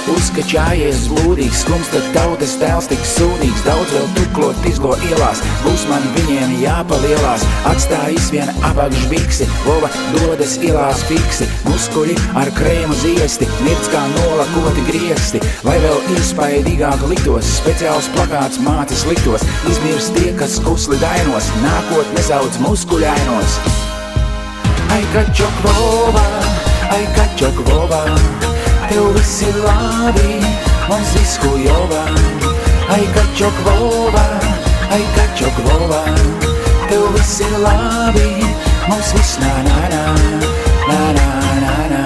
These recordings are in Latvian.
Uzkačājies būdīgs, skums, tad tautas tēls tik sūdīgs. Daudz vēl tuklot izlo ielās, būs man viņiem jāpalielās. Atstājis vien apakšbiksi, Vova dodas ielās fiksi. Muskuļi ar krēmu ziesti, nirds kā nolakoti grieksti. Lai vēl iespaidīgāk liktos, speciāls plakāts mācis liktos. Izmirs tie, kas kusli dainos, nākotne sauc muskuļainos. Ai, kačok Vova, ai, kačok Vova, tev viss ir labi, mums viss hujovā. Ai, kačok Vova, ai, kačok Vova, tev viss ir labi, mums viss na-na-na, na-na-na-na.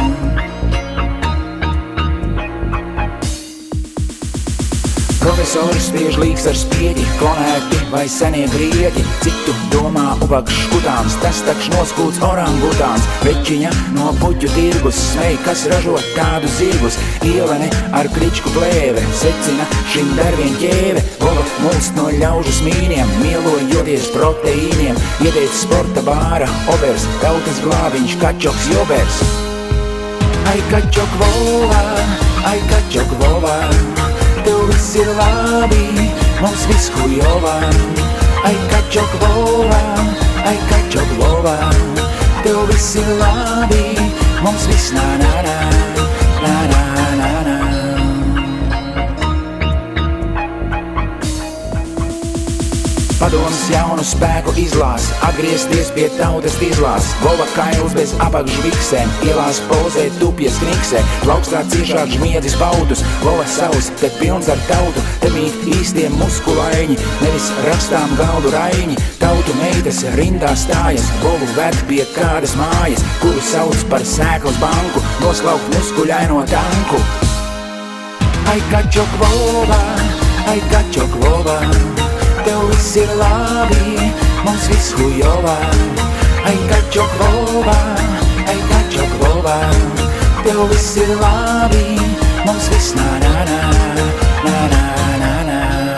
Profesori spiež līgs ar spieģi, klonēti vai senie grieķi. Cik tu domā ubakš škutāns, tas takš noskūts orangutāns. Večiņa no puķu tirgus smej, kas ražo tādu zirgus. Ielene ar kričku plēve, secina šim darvien ķēve. Vova mulst no ļaužu smīniem, mielojoties proteīniem. Ieteic sporta bāra obers, tautas glābiņš kačoks jobers. Ai, kačok Vova, ai, kačok Vova, tev viss ir labi, mums viss hujovā. Ai, kačok Vova, ai, kačok Vova, tev viss ir labi, mums viss na-na-na, na-na-na-na. Padoms jaunu spēku izlās, atgriezties pie tautas izlās. Vova kails bez apakšviksēm, ielās pozē tupjas kniksē. Plaukstā ciešāk žmiedzis pautus, Vova savs, te pilns ar tautu. Te mīt īstie muskulaiņi, nevis rakstām galdu raiņi. Tautu meitas rindā stājas, Vovu ved pie kādas mājas, kuru sauc par sēklas banku, noslaukt muskuļaino tanku. Ai, kačok Vova, ai, kačok Vova, tev viss ir labi, mums viss hujovā. Ai, kačok Vova, ai, kačok Vova, tev viss ir labi, mums viss na-na-na, na-na-na-na.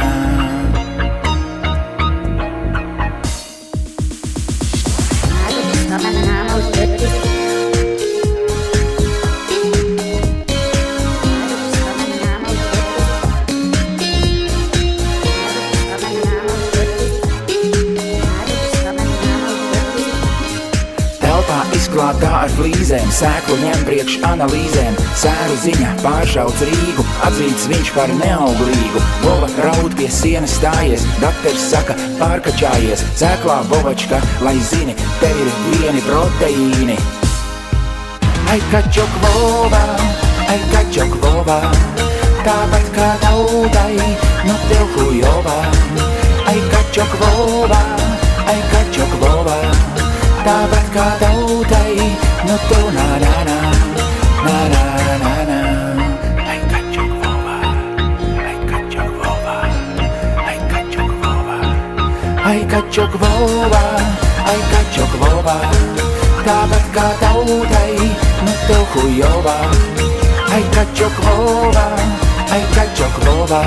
Izklātā ar flīzēm, sēklu ņem priekš analīzēm. Sēru ziņa pāršauc Rīgu, atzīts viņš par neauglīgu. Vova raud pie sienas stājies, dakters saka pārkačājies. Sēklā Vovačka, lai zini, tev ir vieni proteīni. Ai, kačok Vova, ai, kačok Vova, tāpat kā tautai, nu tev hujovā. Ai, kačok Vova, ai, kačok Vova, tāpat kā tautai, nu tev na-na-na, na-na-na-na. Ai, kačok Vova, ai, kačok Vova, ai, kačok Vova. Ai, kačok Vova, ai, kačok Vova, tāpat kā tautai, nu tev hujovā. Ai, kačok Vova, ai, kačok Vova,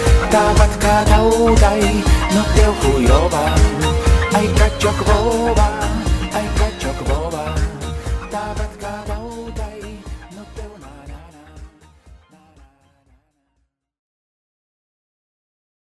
tāpat kā tautai, nu tev hujovā. Ai, kačok Vova.